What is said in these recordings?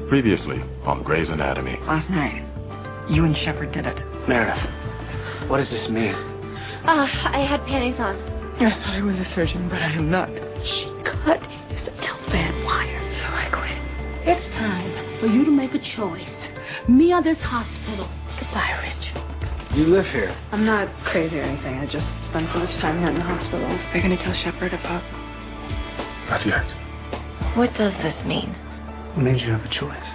Previously on Grey's Anatomy. Last night, you and Shepard did it. Meredith, what does this mean? I had panties on. I thought I was a surgeon, but I am not. She cut his L-band wire. So I quit. It's time for you to make a choice. Me or this hospital. Goodbye, Rich. You live here. I'm not crazy or anything. I just spent so much time here in the hospital. Are you going to tell Shepard about... Not yet. What does this mean? What means you have a choice?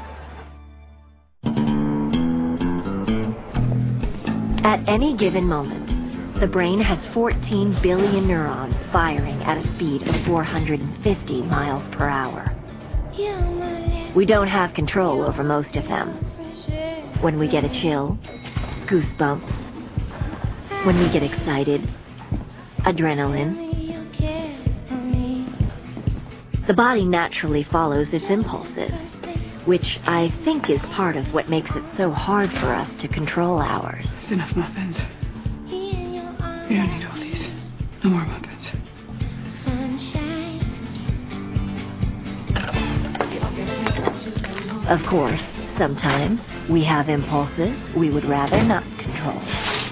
At any given moment, the brain has 14 billion neurons firing at a speed of 450 miles per hour. We don't have control over most of them. When we get a chill, goosebumps. When we get excited, adrenaline. The body naturally follows its impulses, which I think is part of what makes it so hard for us to control ours. It's enough muffins. You don't need all these. No more muffins. Of course, sometimes we have impulses we would rather not control.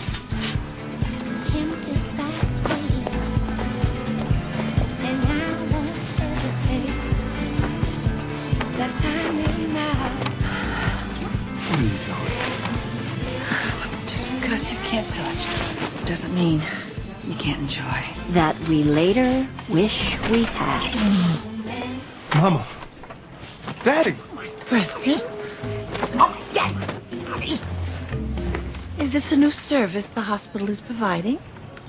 Doesn't mean you can't enjoy. That we later wish we had. Mama. Daddy. Rusty? Oh, yes! Honey. Is this a new service the hospital is providing?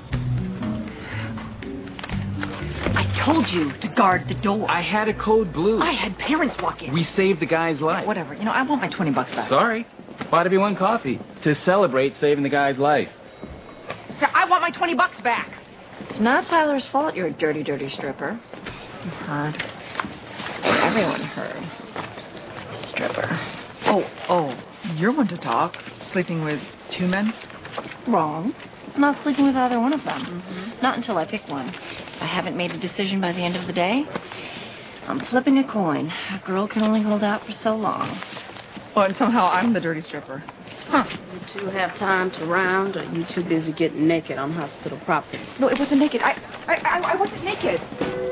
I told you to guard the door. I had a code blue. I had parents walk in. We saved the guy's life. Whatever. I want my $20 back. Sorry. Bought everyone coffee to celebrate saving the guy's life. I want my $20 back. It's not Tyler's fault you're a dirty, dirty stripper. You heard. Everyone heard. Stripper. Oh, you're one to talk. Sleeping with two men? Wrong. I'm not sleeping with either one of them. Mm-hmm. Not until I pick one. If I haven't made a decision by the end of the day, I'm flipping a coin. A girl can only hold out for so long. Oh, and somehow I'm the dirty stripper. Huh. You two have time to round, or you too busy getting naked on hospital property? No, it wasn't naked. I wasn't naked.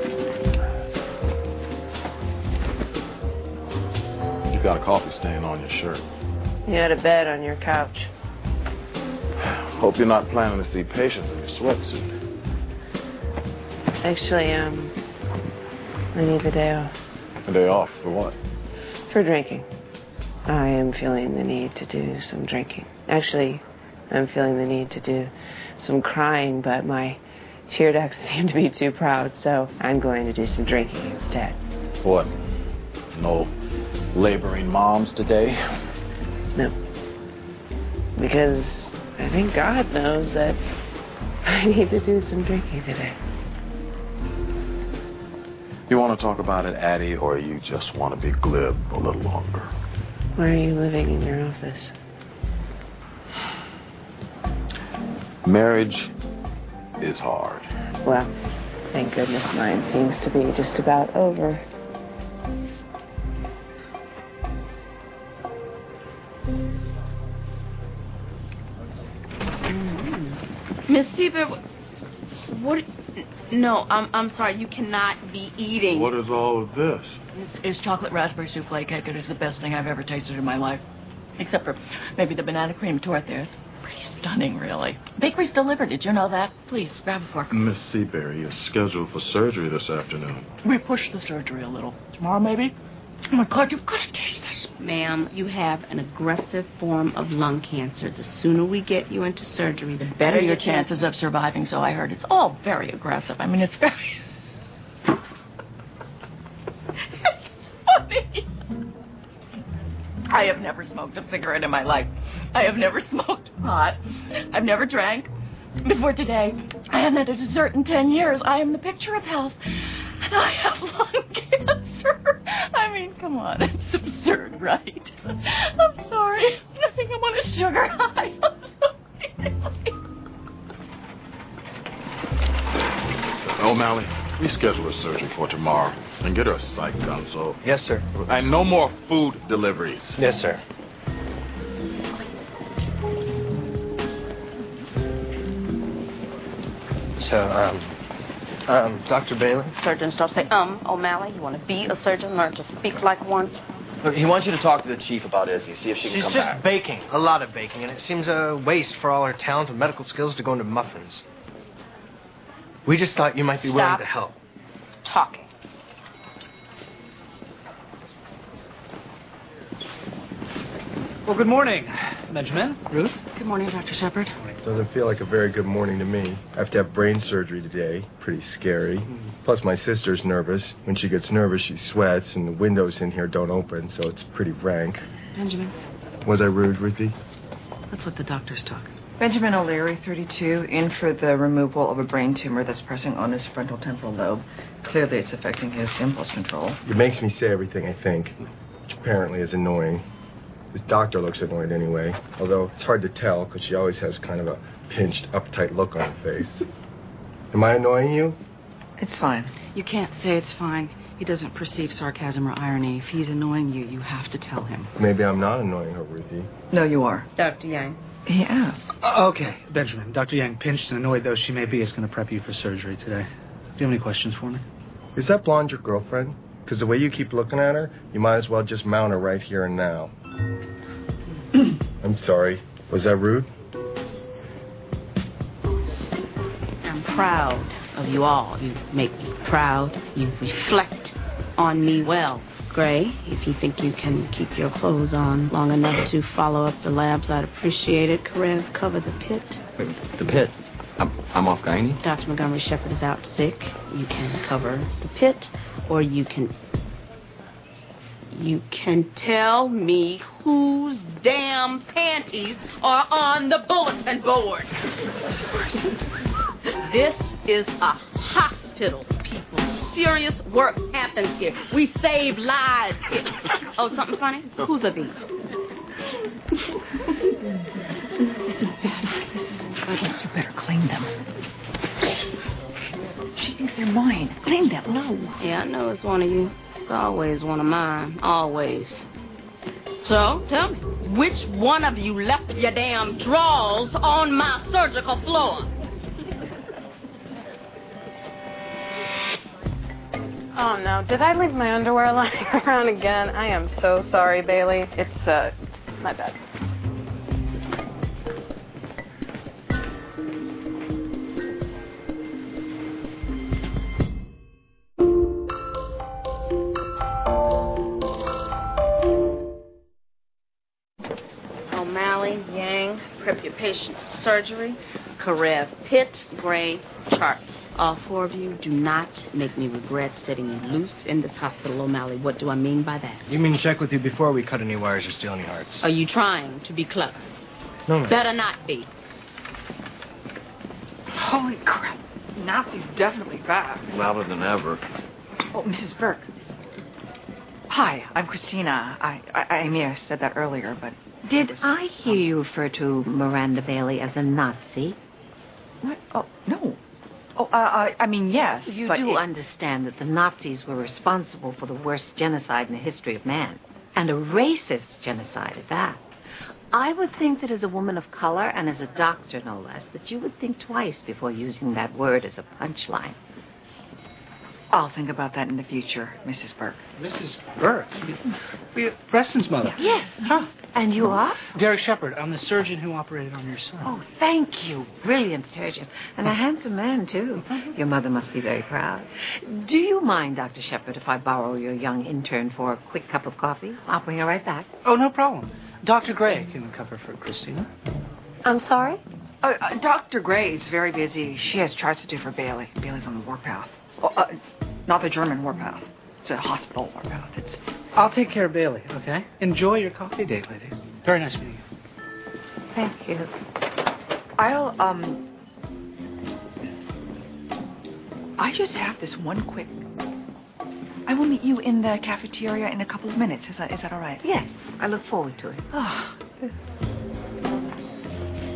You got a coffee stain on your shirt. You had a bed on your couch. Hope you're not planning to see patients in your sweatsuit. Actually, I need the day off. A day off for what? For drinking. I am feeling the need to do some drinking. Actually, I'm feeling the need to do some crying, but my tear ducts seem to be too proud, so I'm going to do some drinking instead. What? No laboring moms today? No. Because I think God knows that I need to do some drinking today. You want to talk about it, Addie, or you just want to be glib a little longer? Why are you living in your office? Marriage is hard. Well, thank goodness mine seems to be just about over. Miss Seaver, what? No, I'm sorry. You cannot be eating. What is all of this? It's chocolate raspberry souffle cake. It is the best thing I've ever tasted in my life. Except for maybe the banana cream torte there. It's pretty stunning, really. Bakery's delivered. Did you know that? Please, grab a fork. Miss Seabury is scheduled for surgery this afternoon. We pushed the surgery a little. Tomorrow, maybe? Oh, my God, you've got to taste this. Ma'am, you have an aggressive form of lung cancer. The sooner we get you into surgery, the better Your chances of surviving, so I heard. It's all very aggressive. I mean, it's very... It's funny. I have never smoked a cigarette in my life. I have never smoked pot. I've never drank. Before today, I haven't had a dessert in 10 years. I am the picture of health. And I have lung cancer. I mean, come on. It's absurd, right? I'm sorry. I think I'm on a sugar high. I'm sorry. O'Malley, reschedule her surgery for tomorrow and get her a psych consult. Yes, sir. And no more food deliveries. Yes, sir. So, Dr. Bailey? Surgeons don't say, O'Malley, you want to be a surgeon, learn to speak like one. Look, he wants you to talk to the chief about Izzy, see if she can come back. She's just baking, a lot of baking, and it seems a waste for all her talent and medical skills to go into muffins. We just thought you might be willing to help. Talking. Well, good morning, Benjamin. Ruth? Good morning, Dr. Shepard. Doesn't feel like a very good morning to me. I have to have brain surgery today. Pretty scary. Plus, my sister's nervous. When she gets nervous, she sweats, and the windows in here don't open, so it's pretty rank. Benjamin. Was I rude, Ruthie? Let's let the doctors talk. Benjamin O'Leary, 32, in for the removal of a brain tumor that's pressing on his frontal temporal lobe. Clearly, it's affecting his impulse control. It makes me say everything I think, which apparently is annoying. This doctor looks annoyed anyway, although it's hard to tell because she always has kind of a pinched, uptight look on her face. Am I annoying you? It's fine. You can't say it's fine. He doesn't perceive sarcasm or irony. If he's annoying you, you have to tell him. Maybe I'm not annoying her, Ruthie. No, you are. Dr. Yang. He asked. Okay, Benjamin. Dr. Yang, pinched and annoyed though she may be, is going to prep you for surgery today. Do you have any questions for me? Is that blonde your girlfriend? Because the way you keep looking at her, you might as well just mount her right here and now. I'm sorry. Was that rude? I'm proud of you all. You make me proud. You reflect on me well. Gray, if you think you can keep your clothes on long enough to follow up the labs, I'd appreciate it. Karev, cover the pit. The pit? I'm off gynae? Dr. Montgomery Shepard is out sick. You can cover the pit, or you can tell me whose damn panties are on the bulletin board. This is a hospital, people. Serious work happens here. We save lives here. Oh, something funny? Whose are these? This is bad. This isn't good. You better clean them. She thinks they're mine. Clean them. No. Yeah, I know it's one of you. It's always one of mine. Always. So, tell me, which one of you left your damn drawers on my surgical floor? Oh, no. Did I leave my underwear lying around again? I am so sorry, Bailey. It's my bad. O'Malley, Yang, prep your patient for surgery. Karev, Pitt, Gray, Chart. All four of you, do not make me regret setting you loose in this hospital, O'Malley. What do I mean by that? You mean check with you before we cut any wires or steal any hearts? Are you trying to be clever? No, ma'am. Better not be. Holy crap. Nazi's definitely back. Louder than ever. Oh, Mrs. Burke. Hi, I'm Christina. I may have said that earlier, but... Did I hear you refer to Miranda Bailey as a Nazi? What? Oh, no. Oh, I mean, yes. You but do understand that the Nazis were responsible for the worst genocide in the history of man. And a racist genocide at that. I would think that as a woman of color and as a doctor, no less, that you would think twice before using that word as a punchline. I'll think about that in the future, Mrs. Burke. Mrs. Burke? Preston's mother? Yes. Huh. And you are? Derek Shepard. I'm the surgeon who operated on your son. Oh, thank you. Brilliant surgeon. And a handsome man, too. Your mother must be very proud. Do you mind, Dr. Shepard, if I borrow your young intern for a quick cup of coffee? I'll bring her right back. Oh, no problem. Dr. Gray can cover for Christina. I'm sorry? Dr. Gray is very busy. She has charts to do for Bailey. Bailey's on the warpath. Not the German warpath. It's a hospital warpath. I'll take care of Bailey, okay? Enjoy your coffee date, ladies. Very nice meeting you. Thank you. I just have this one quick... I will meet you in the cafeteria in a couple of minutes. Is that all right? Yes. I look forward to it. Oh.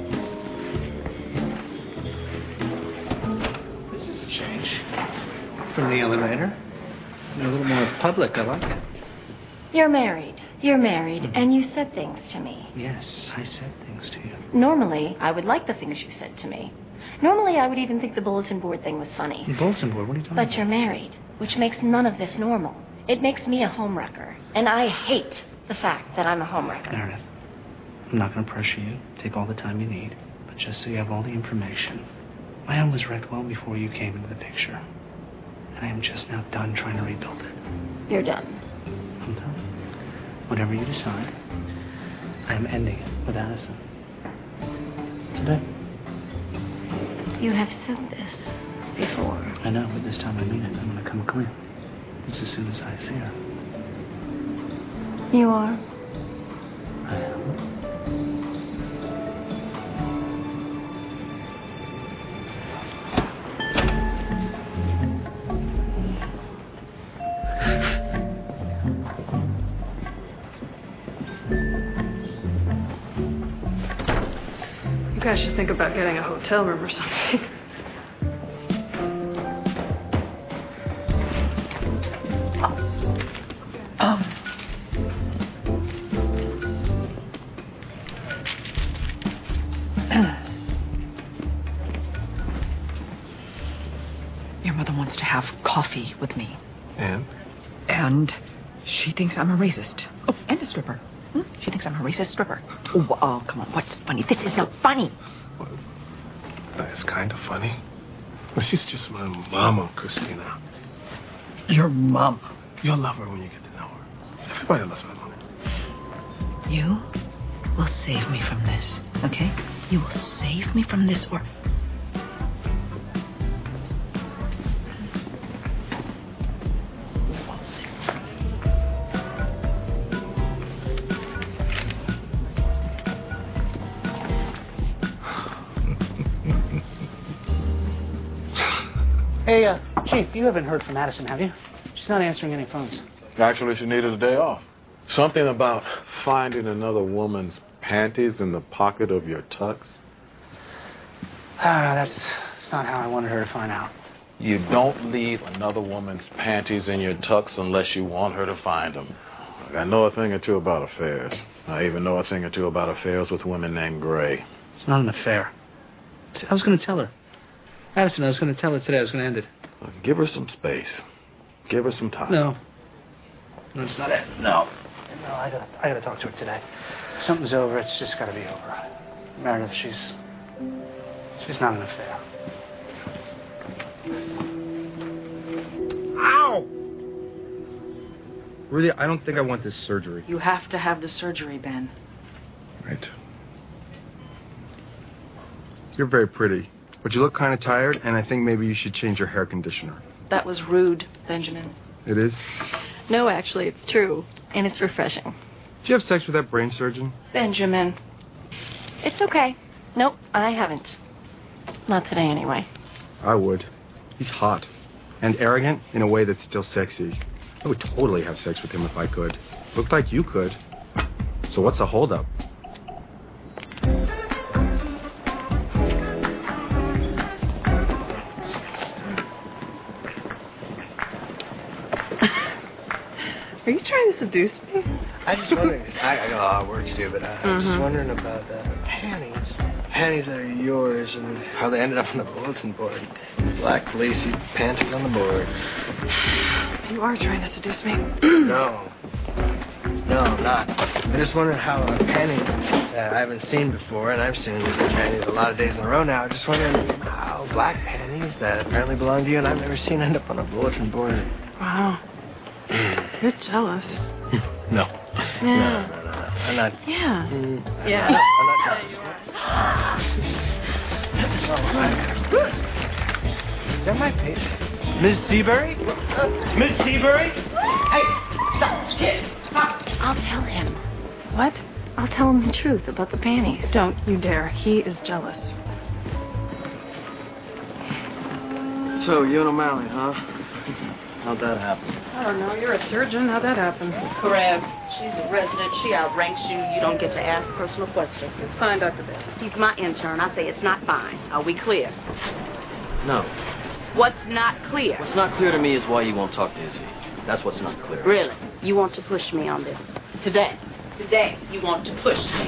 This is a change. from the elevator. You're a little more public. I like it. You're married, and you said things to me. Yes, I said things to you. Normally, I would like the things you said to me. Normally, I would even think the bulletin board thing was funny. The bulletin board? What are you talking about? But you're married, which makes none of this normal. It makes me a homewrecker, and I hate the fact that I'm a homewrecker. Meredith, I'm not going to pressure you. Take all the time you need. But just so you have all the information, my home was wrecked well before you came into the picture. And I am just now done trying to rebuild it. You're done. I'm done. Whatever you decide, I am ending it with Addison. Today. You have said this before. I know, but this time I mean it. I'm going to come clean. Just as soon as I see her. You are? I am. You guys should think about getting a hotel room or something. Your mother wants to have coffee with me. And? And she thinks I'm a racist. Oh, and a stripper. She thinks I'm a racist stripper. Oh, come on. What's funny? This is not funny. Well, that's kind of funny. Well, she's just my mama, Christina. Your mom. You'll love her when you get to know her. Everybody loves my mama. You will save me from this, okay? You will save me from this, or... Hey, Chief, you haven't heard from Addison, have you? She's not answering any phones. Actually, she needed a day off. Something about finding another woman's panties in the pocket of your tux. That's not how I wanted her to find out. You don't leave another woman's panties in your tux unless you want her to find them. I know a thing or two about affairs. I even know a thing or two about affairs with women named Gray. It's not an affair. I was going to tell her. Addison, I was going to tell her today. I was going to end it. Give her some space. Give her some time. No, it's not it. No, I gotta talk to her today. Something's over. It's just got to be over. Meredith, she's not an affair. Ow! Really, I don't think I want this surgery. You have to have the surgery, Ben. Right. You're very pretty, but you look kind of tired, and I think maybe you should change your hair conditioner. That was rude, Benjamin. It is? No, actually, it's true. And it's refreshing. Did you have sex with that brain surgeon? Benjamin. It's okay. Nope, I haven't. Not today, anyway. I would. He's hot. And arrogant in a way that's still sexy. I would totally have sex with him if I could. Looked like you could. So what's the holdup? Are you trying to seduce me? I just wondering, I got a lot of work to do, but I was just wondering about panties. Panties that are yours and how they ended up on the bulletin board. Black lacy panties on the board. You are trying to seduce me. No, I'm not. I'm just wondering how panties that I haven't seen before, and I've seen panties a lot of days in a row now. Just wondering how black panties that apparently belong to you and I've never seen end up on a bulletin board. Wow. You're jealous. No. Yeah. No. I'm not. Yeah. Yeah. I'm not jealous. Is that my page? Miss Seabury? Miss Seabury? Hey, stop, kid, stop. I'll tell him. What? I'll tell him the truth about the panties. Don't you dare. He is jealous. So, you and O'Malley, huh? How'd that happen? I don't know. You're a surgeon. How'd that happen? Crab. She's a resident. She outranks you. You don't get to ask personal questions. It's fine, Dr. Bell. He's my intern. I say it's not fine. Are we clear? No. What's not clear? What's not clear to me is why you won't talk to Izzy. That's what's not clear. Really? You want to push me on this? Today? Today, you want to push me.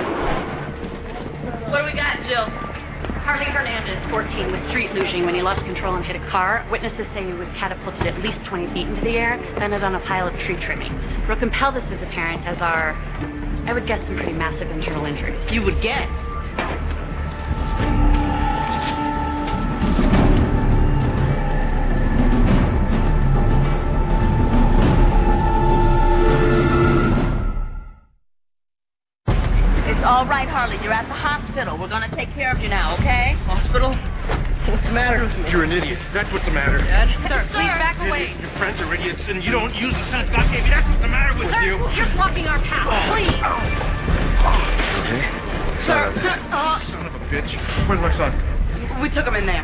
What do we got, Jill? Harley Hernandez, 14, was street luging when he lost control and hit a car. Witnesses say he was catapulted at least 20 feet into the air, landed on a pile of tree trimming. Broken pelvis is apparent, as are, I would guess, some pretty massive internal injuries. You would guess? All right, Harley, you're at the hospital. We're going to take care of you now, okay? Hospital? What's the matter with me? You're an idiot. That's what's the matter. Sir, please back away. Your friends are idiots, and you don't use the sense God gave you. That's what's the matter with you. You're blocking our path. Please. Okay. Sir. Son of a bitch. Where's my son? We took him in there.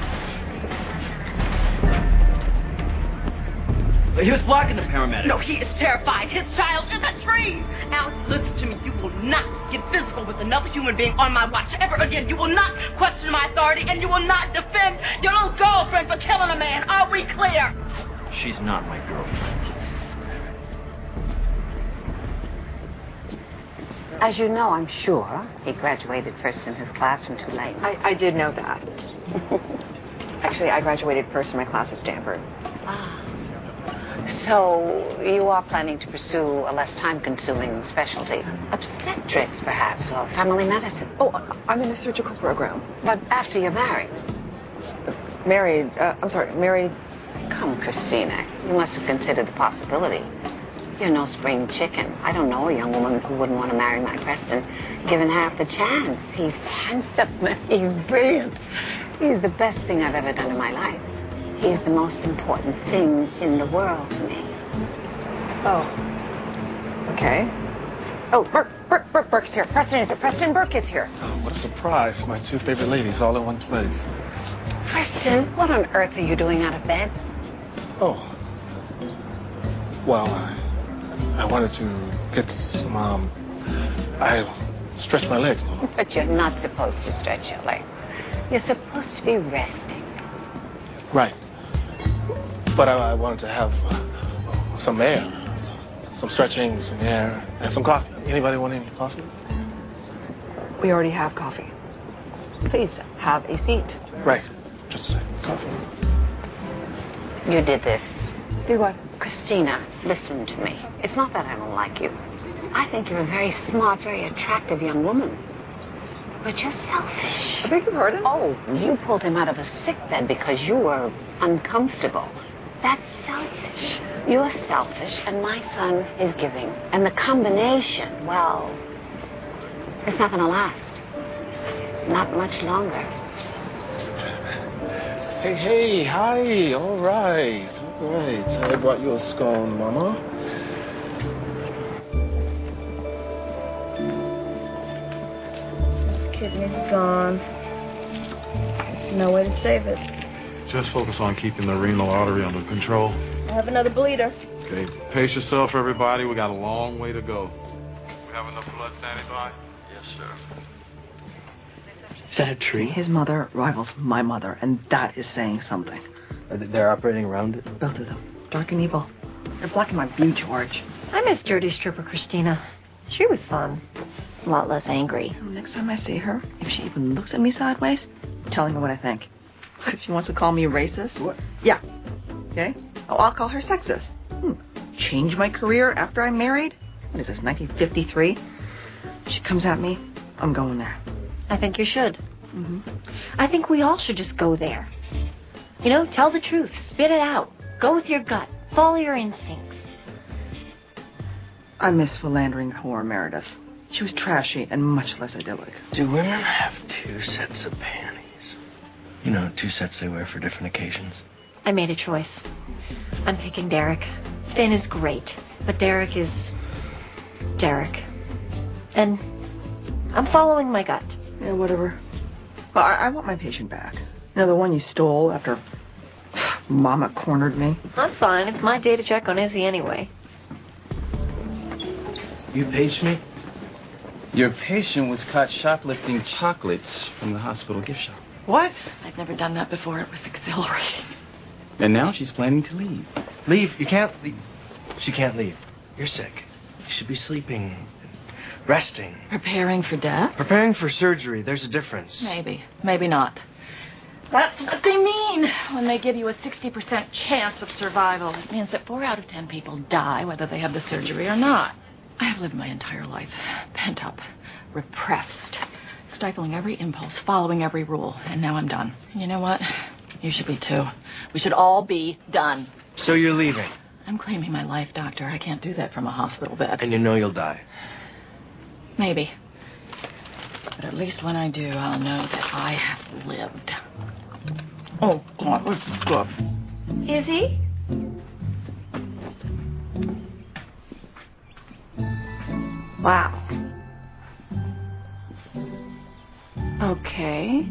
He was blocking the paramedic. No, he is terrified. His child is a tree. Alex, listen to me. You will not get physical with another human being on my watch ever again. You will not question my authority, and you will not defend your little girlfriend for killing a man. Are we clear? She's not my girlfriend. As you know, I'm sure, he graduated first in his class from Tulane. I did know that. Actually, I graduated first in my class at Stanford. Ah. So you are planning to pursue a less time-consuming specialty. Obstetrics, perhaps, or family medicine. Oh, I'm in a surgical program. But after you're married. Married. Come, Christina. You must have considered the possibility. You're no spring chicken. I don't know a young woman who wouldn't want to marry my Preston, given half the chance. He's handsome. He's brilliant. He's the best thing I've ever done in my life. He's the most important thing in the world to me. Oh. Okay. Oh, Burke's here. Preston Burke is here. Oh, what a surprise. My two favorite ladies all in one place. Preston, what on earth are you doing out of bed? Oh. Well, I wanted to get some, I stretched my legs. But you're not supposed to stretch your legs. You're supposed to be resting. Right. But I wanted to have some air, some stretching, some air, and some coffee. Anybody want any coffee? We already have coffee. Please, have a seat. Right. Just a second. Coffee. You did this. Do what? Christina, listen to me. It's not that I don't like you. I think you're a very smart, very attractive young woman. But you're selfish. I beg your pardon? Oh, you pulled him out of a sickbed because you were uncomfortable. That's selfish. You're selfish, and my son is giving. And the combination, well, it's not going to last. Not much longer. Hey, hi. All right. I brought you a scone, Mama. Kidney's gone. There's no way to save it. Just focus on keeping the renal artery under control. I have another bleeder. Okay, pace yourself, everybody. We got a long way to go. We have enough blood standing by? Yes, sir. Is that a tree? His mother rivals my mother, and that is saying something. They're operating around it? Both of them. Dark and evil. They're blocking my view, George. I miss Dirty Stripper Christina. She was fun. A lot less angry. Next time I see her, if she even looks at me sideways, I'm telling her what I think. If she wants to call me racist, what? Yeah. Okay? Oh, I'll call her sexist. Change my career after I'm married? What is this, 1953? If she comes at me, I'm going there. I think you should. Mm-hmm. I think we all should just go there. You know, tell the truth. Spit it out. Go with your gut. Follow your instincts. I miss philandering whore Meredith. She was trashy and much less idyllic. Do women have two sets of panties? You know, two sets they wear for different occasions. I made a choice. I'm picking Derek. Finn is great, but Derek is Derek. And I'm following my gut. Yeah, whatever. Well, I want my patient back. You know, the one you stole after Mama cornered me. That's fine. It's my day to check on Izzy anyway. You paged me? Your patient was caught shoplifting chocolates from the hospital gift shop. What? I'd never done that before. It was exhilarating. And now she's planning to leave. Leave? You can't leave. She can't leave. You're sick. You should be sleeping, resting. Preparing for death? Preparing for surgery. There's a difference. Maybe. Maybe not. That's what they mean when they give you a 60% chance of survival. It means that 4 out of 10 people die whether they have the surgery or not. I have lived my entire life pent up, repressed, stifling every impulse, following every rule, and now I'm done. You know what? You should be too. We should all be done. So you're leaving? I'm claiming my life, Doctor. I can't do that from a hospital bed. And you know you'll die? Maybe. But at least when I do, I'll know that I have lived. Oh, God, what's this stuff? Izzy? Wow. Okay.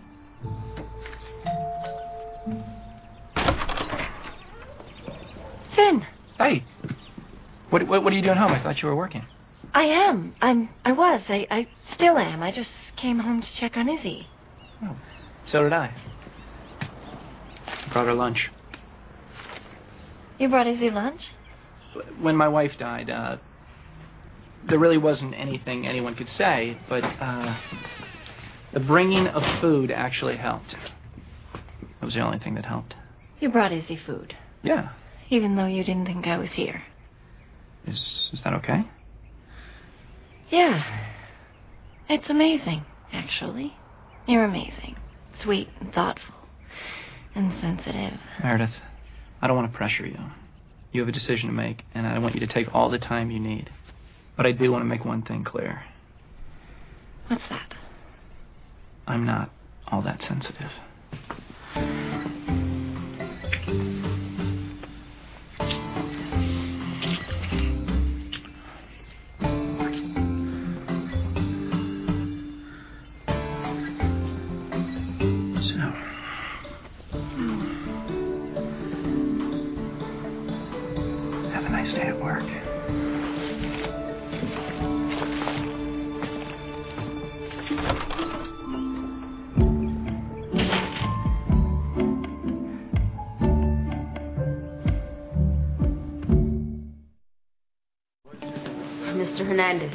Finn. Hey. What are you doing home? I thought you were working. I am. I still am. I just came home to check on Izzy. Oh, so did I. Brought her lunch. You brought Izzy lunch? When my wife died, there really wasn't anything anyone could say, but the bringing of food actually helped. It was the only thing that helped. You brought Izzy food? Yeah. Even though you didn't think I was here? Is that okay? Yeah. It's amazing, actually. You're amazing. Sweet and thoughtful. And sensitive. Meredith, I don't want to pressure you. You have a decision to make, and I want you to take all the time you need. But I do want to make one thing clear. What's that? I'm not all that sensitive. Stay at work. Mr. Hernandez.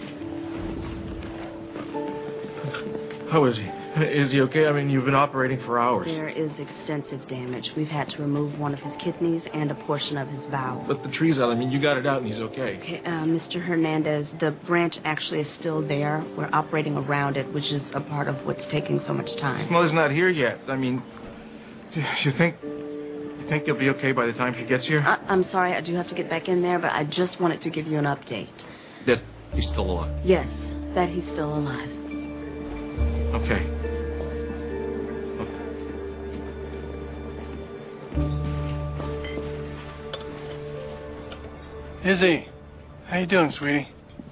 How is he? Is he okay? I mean, you've been operating for hours. There is extensive damage. We've had to remove one of his kidneys and a portion of his valve. But the tree's out. I mean, you got it out and he's okay. Okay, Mr. Hernandez, the branch actually is still there. We're operating around it, which is a part of what's taking so much time. Well, he's not here yet. I mean, you think you'll be okay by the time she gets here? I'm sorry, I do have to get back in there, but I just wanted to give you an update. That he's still alive? Yes, that he's still alive. Okay. Izzy, how you doing, sweetie?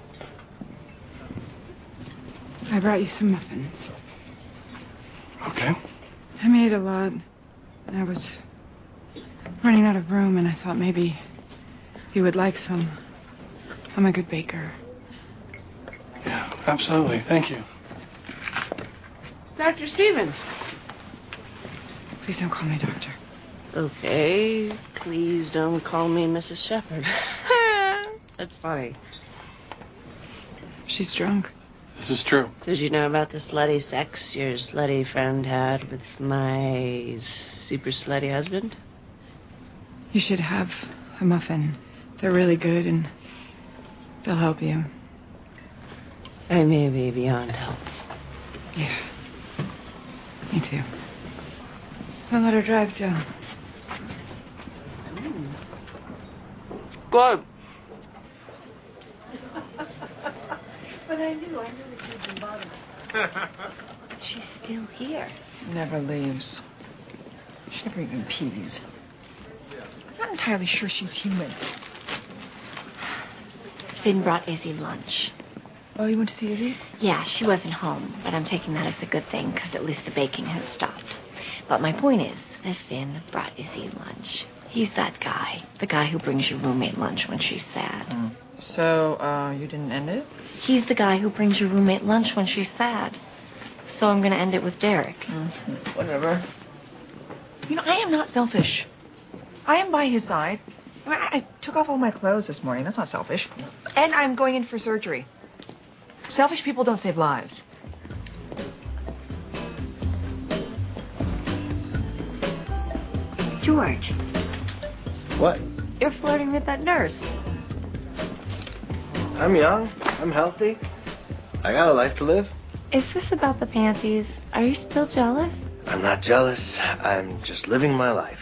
I brought you some muffins. Okay. I made a lot. I was running out of room, and I thought maybe you would like some. I'm a good baker. Yeah, absolutely. Thank you. Dr. Stevens. Please don't call me doctor. Okay, please don't call me Mrs. Shepherd. That's funny. She's drunk. This is true. Did you know about the slutty sex your slutty friend had with my super slutty husband? You should have a muffin. They're really good, and they'll help you. I may be beyond help. Yeah. Me too. Don't let her drive, Joe. Good. But I knew that she'd been bothered. She's still here. Never leaves. She never even pees. I'm not entirely sure she's human. Finn brought Izzy lunch. Oh, you went to see Izzy? Yeah, she wasn't home, but I'm taking that as a good thing because at least the baking has stopped. But my point is that Finn brought Izzy lunch. He's that guy, the guy who brings your roommate lunch when she's sad. So, you didn't end it? He's the guy who brings your roommate lunch when she's sad. So I'm going to end it with Derek. Whatever. You know, I am not selfish. I am by his side. I took off all my clothes this morning. That's not selfish. And I'm going in for surgery. Selfish people don't save lives. George. What? You're flirting with that nurse. I'm young. I'm healthy. I got a life to live. Is this about the panties? Are you still jealous? I'm not jealous. I'm just living my life.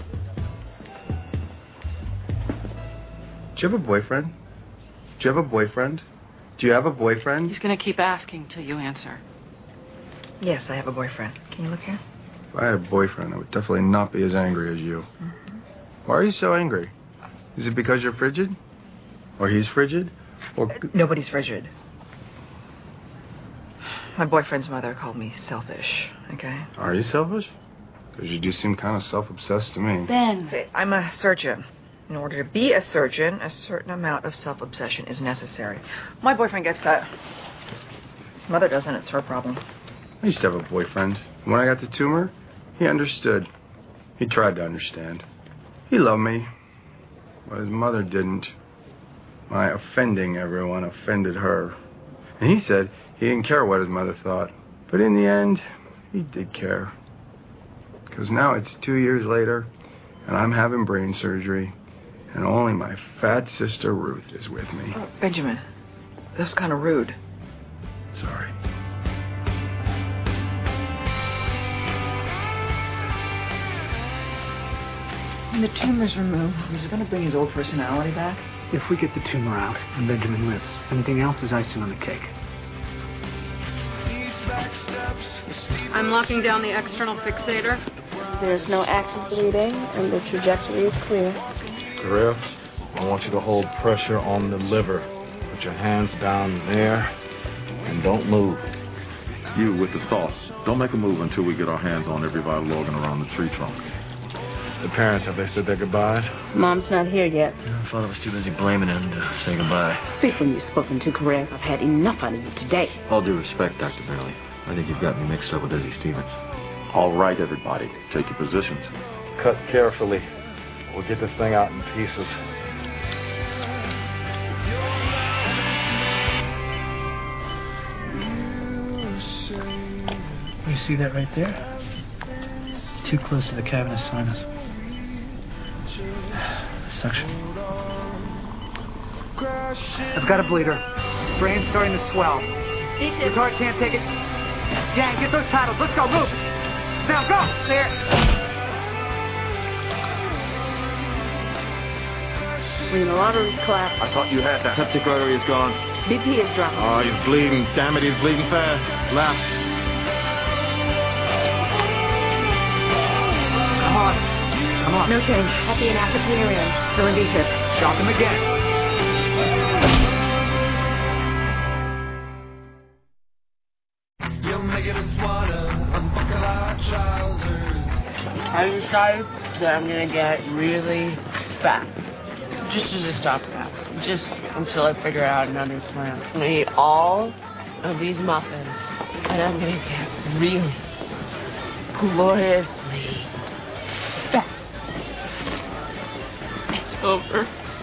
Do you have a boyfriend? Do you have a boyfriend? Do you have a boyfriend? He's going to keep asking till you answer. Yes, I have a boyfriend. Can you look here? If I had a boyfriend, I would definitely not be as angry as you. Mm-hmm. Why are you so angry? Is it because you're frigid? Or he's frigid? Or... Nobody's frigid. My boyfriend's mother called me selfish, okay? Are you selfish? Because you do seem kind of self-obsessed to me. Ben. I'm a surgeon. In order to be a surgeon, a certain amount of self-obsession is necessary. My boyfriend gets that. His mother doesn't. It's her problem. I used to have a boyfriend. When I got the tumor, he understood. He tried to understand. He loved me. But his mother didn't. My offending everyone offended her. And he said he didn't care what his mother thought. But in the end, he did care. Because now it's 2 years later, and I'm having brain surgery. And only my fat sister Ruth is with me. Oh, Benjamin, that's kind of rude. Sorry. When the tumor's removed, is it going to bring his old personality back? If we get the tumor out and Benjamin lives, anything else is icing on the cake. I'm locking down the external fixator. There's no active bleeding, and the trajectory is clear. Griff, I want you to hold pressure on the liver. Put your hands down there and don't move. You with the sauce. Don't make a move until we get our hands on every vital organ around the tree trunk. The parents, have they said their goodbyes? Mom's not here yet. Father was too busy blaming him to say goodbye. Speak when you've spoken to, Correa. I've had enough out of you today. All due respect, Dr. Bailey. I think you've got me mixed up with Izzy Stevens. All right, everybody. Take your positions. Cut carefully. We'll get this thing out in pieces. You see that right there? It's too close to the cavernous sinus. Suction. I've got a bleeder. Brain's starting to swell. His heart can't take it. Gang, get those paddles. Let's go. Move. Now, go. Clear. When the arteries collapse. I thought you had that. Septic artery is gone. BP is dropping. Oh, he's bleeding. Damn it, he's bleeding fast. Left. Come on. Come on. No change. Happy and apathy. Still in V-tip. Shock him again. I decided that I'm gonna get really fat. Just as a stopgap. Just until I figure out another plan. I'm gonna eat all of these muffins, and I'm gonna get really gloriously fat. It's over.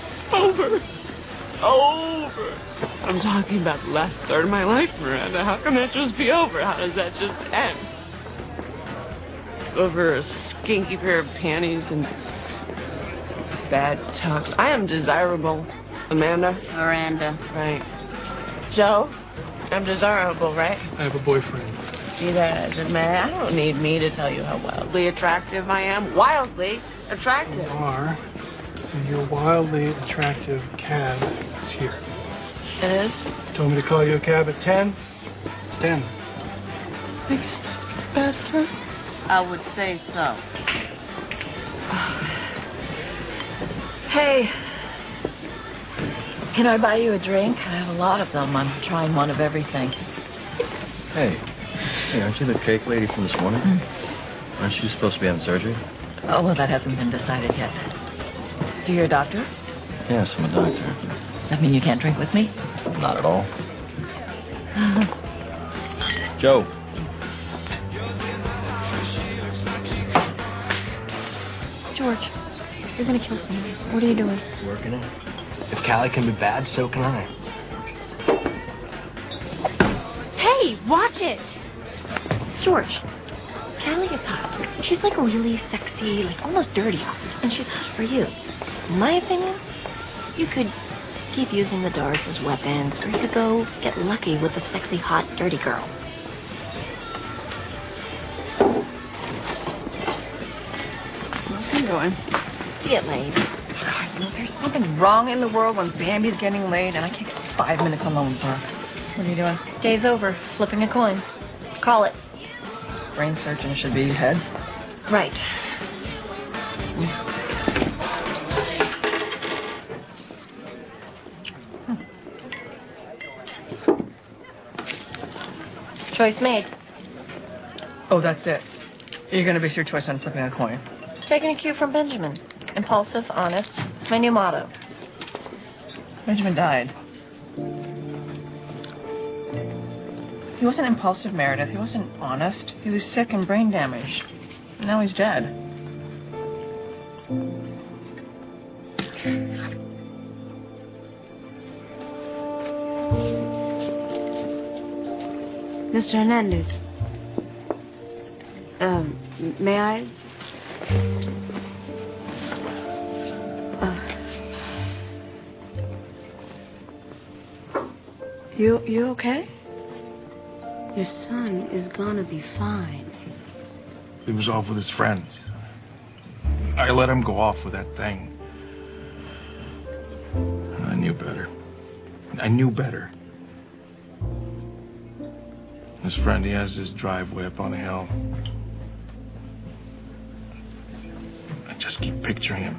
I'm talking about the last third of my life, Miranda. How can that just be over? How does that just end? Over a skinky pair of panties and bad tux. I am desirable, Amanda. Miranda. Right. Joe, I'm desirable, right? I have a boyfriend. See that as a man? I don't need me to tell you how wildly attractive I am. Wildly attractive. You are. And your wildly attractive cab is here. It is? Told me to call you a cab at 10. It's 10. I guess that's best, huh? I would say so. Hey, can I buy you a drink? I have a lot of them. I'm trying one of everything. Hey, aren't you the cake lady from this morning? Aren't you supposed to be having surgery? Oh, well, that hasn't been decided yet. So you're a doctor? Yes, I'm a doctor. Does that mean you can't drink with me? Not at all. Joe. George, You're gonna kill somebody. What are you doing? Working it. If Callie can be bad, so can I. Hey, watch it! George, Callie is hot. She's like really sexy, like almost dirty hot. And she's hot for you. In my opinion, you could keep using the doors as weapons, or you could go get lucky with the sexy, hot, dirty girl. How's he going? Get laid. God, you know, there's something wrong in the world when Bambi's getting laid, and I can't get 5 minutes alone with her. What are you doing? Day's over. Flipping a coin. Call it. Brain surgeon should be heads. Right. Choice made. Oh, that's it. You're going to base your choice on flipping a coin. Taking a cue from Benjamin. Impulsive, honest. It's my new motto. Benjamin died. He wasn't impulsive, Meredith. He wasn't honest. He was sick and brain damaged. And now he's dead. Mr. Hernandez. May I? You okay? Your son is gonna be fine. He was off with his friends. I let him go off with that thing. I knew better. I knew better. His friend, he has his driveway up on a hill. I just keep picturing him.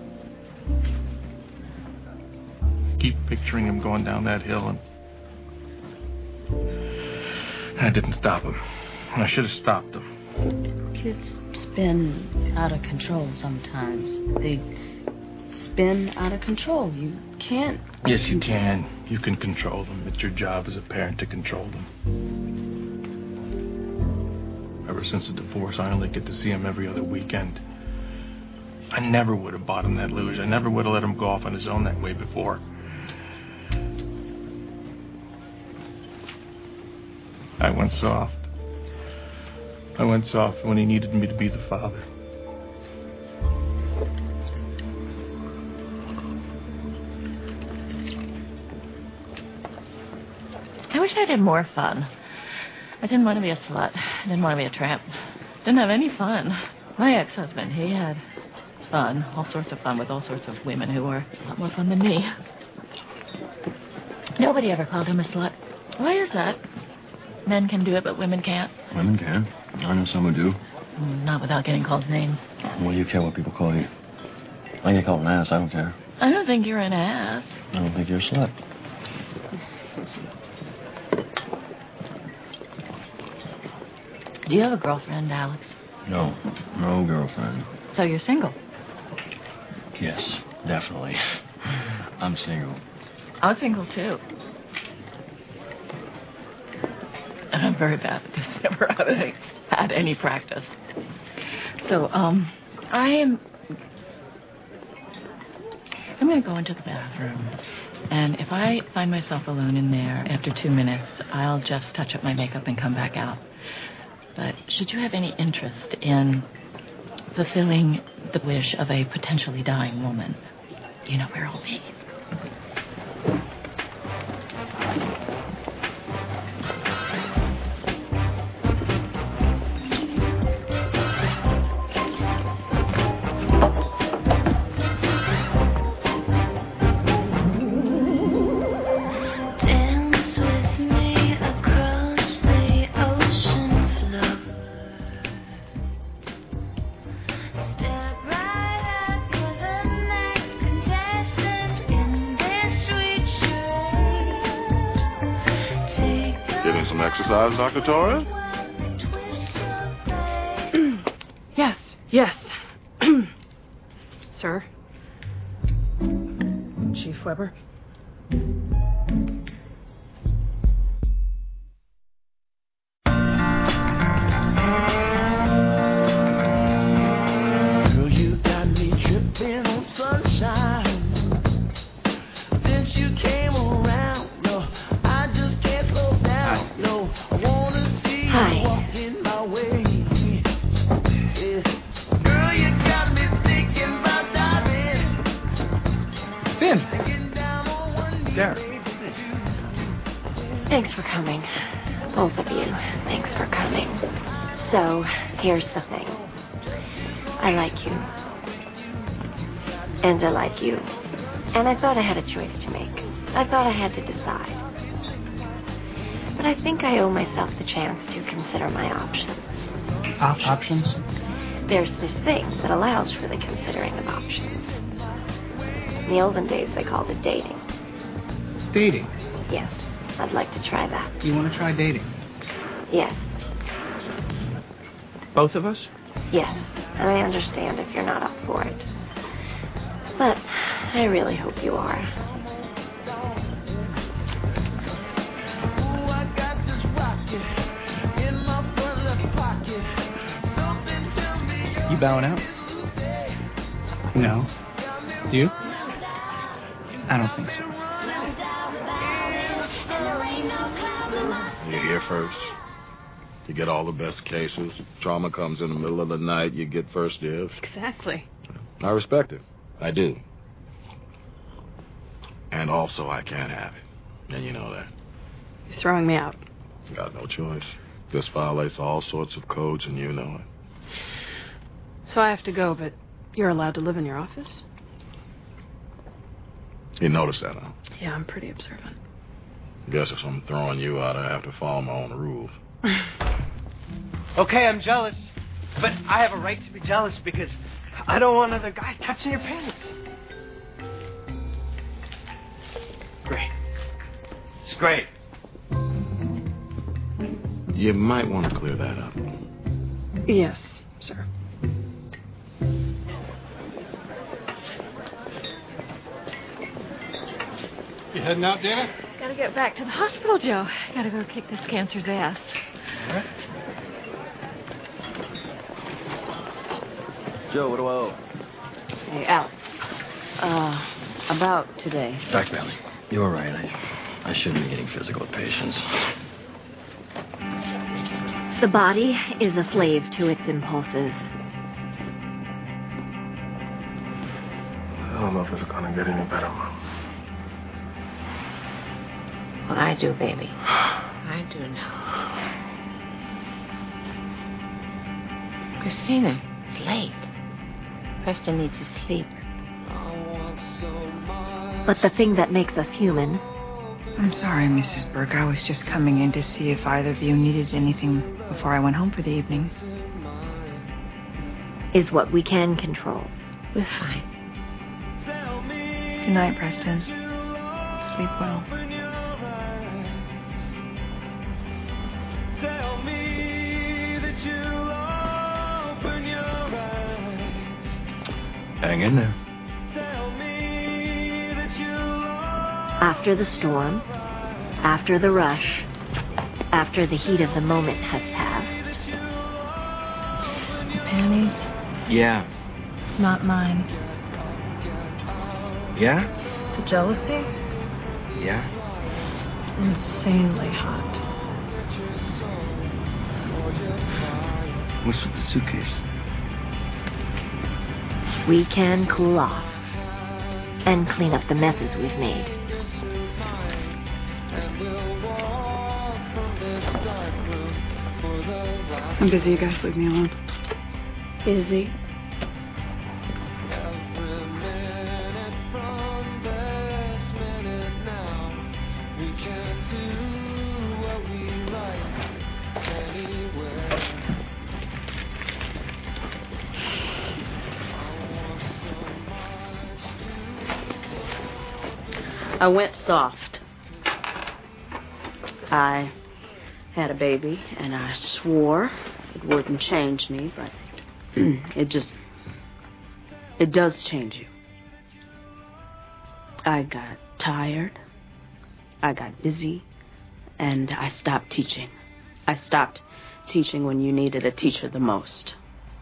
Keep picturing him going down that hill, and I didn't stop him. I should have stopped him. Kids spin out of control sometimes. They spin out of control. You can't. Yes, you can. You can control them. It's your job as a parent to control them. Ever since the divorce, I only get to see him every other weekend. I never would have bought him that luge. I never would have let him go off on his own that way before. I went soft. I went soft when he needed me to be the father. I wish I'd had more fun. I didn't want to be a slut. I didn't want to be a tramp. Didn't have any fun. My ex-husband, he had fun. All sorts of fun with all sorts of women who were a lot more fun than me. Nobody ever called him a slut. Why is that? Men can do it, but women can't. Women can. I know some who do. Not without getting called names. What do you care what people call you? I get called an ass. I don't care. I don't think you're an ass. I don't think you're a slut. Do you have a girlfriend, Alex? No. No girlfriend. So you're single? Yes, definitely. I'm single. I'm single, too. And I'm very bad at this. Never had any practice. So, I'm going to go into the bathroom. And if I find myself alone in there after 2 minutes, I'll just touch up my makeup and come back out. But should you have any interest in fulfilling the wish of a potentially dying woman, you know where I'll be. Exercise, Dr. Torres? Yes. Sir? Chief Weber? Girl, you got me tripping Thanks for coming. Both of you, thanks for coming. So, here's the thing. I like you. And I like you. And I thought I had a choice to make. I thought I had to decide. But I think I owe myself the chance to consider my options. Options? There's this thing that allows for the considering of options. In the olden days, they called it dating. Dating? Yes, I'd like to try that. Do you want to try dating? Yes. Both of us? Yes, and I understand if you're not up for it. But I really hope you are. You bowing out? No. You? I don't think so. You're here first. You get all the best cases. Trauma comes in the middle of the night. You get first dibs. Exactly. I respect it. I do. And also, I can't have it. And you know that. You're throwing me out. Got no choice. This violates all sorts of codes, and you know it. So I have to go, but you're allowed to live in your office? You noticed that, huh? Yeah, I'm pretty observant. Guess if I'm throwing you out, I have to follow my own rules. Okay, I'm jealous. But I have a right to be jealous because I don't want other guys touching your pants. Great. It's great. You might want to clear that up. Yes, sir. You heading out, Dana? Gotta get back to the hospital, Joe. Gotta go kick this cancer's ass. All right. Joe, what do I owe? Hey, Alex. About today. Dr. Bailey, you're right. I shouldn't be getting physical with patients. The body is a slave to its impulses. I don't know if it's gonna get any better, Mom. Well, I do, baby. I do now. Christina, it's late. Preston needs to sleep. But the thing that makes us human... I'm sorry, Mrs. Burke. I was just coming in to see if either of you needed anything before I went home for the evenings. ...is what we can control. We're fine. Good night, Preston. Sleep well. Hang in there. After the storm, after the rush, after the heat of the moment has passed. The panties, Yeah. not mine. Yeah? The jealousy, Yeah? insanely hot. What's with the suitcase? We can cool off and clean up the messes we've made. I'm busy. You guys leave me alone. Busy. I went soft. I had a baby, and I swore it wouldn't change me, but it does change you. I got tired, I got busy, and I stopped teaching. I stopped teaching when you needed a teacher the most.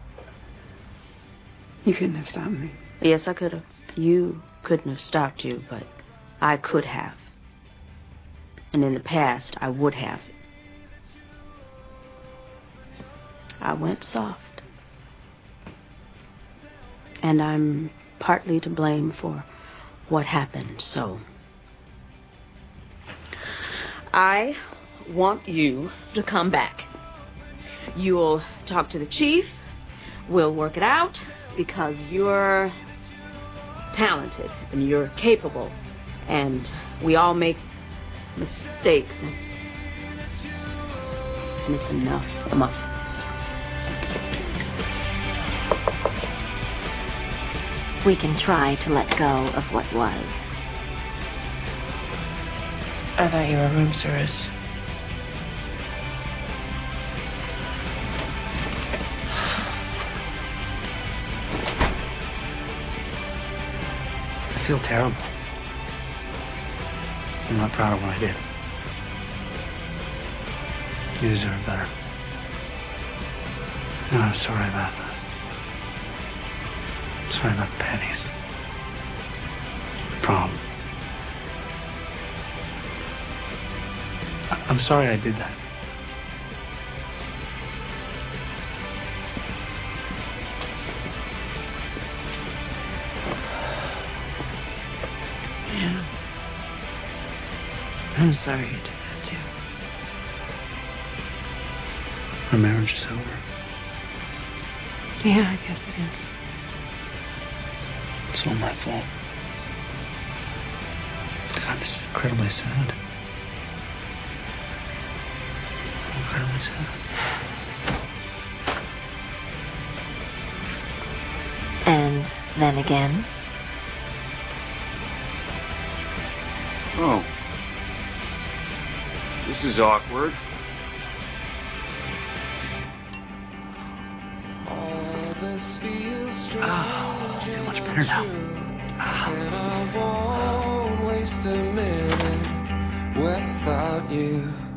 You couldn't have stopped me. Yes, I could have. You couldn't have stopped you, but I could have. And in the past, I would have. I went soft. And I'm partly to blame for what happened, so I want you to come back. You'll talk to the chief. We'll work it out because you're talented and you're capable. And we all make mistakes. And it's enough. We can try to let go of what was. I thought you were room service. I feel terrible. I'm not proud of what I did. You deserve better. And I'm sorry about that. Sorry about the pennies. The prom. I'm sorry I did that. Yeah. I'm sorry you did that too. Our marriage is over. Yeah, I guess it is. It's all my fault. God, this is incredibly sad. Incredibly sad. And then again. Oh. This is awkward. Oh, I feel much better now. Without you.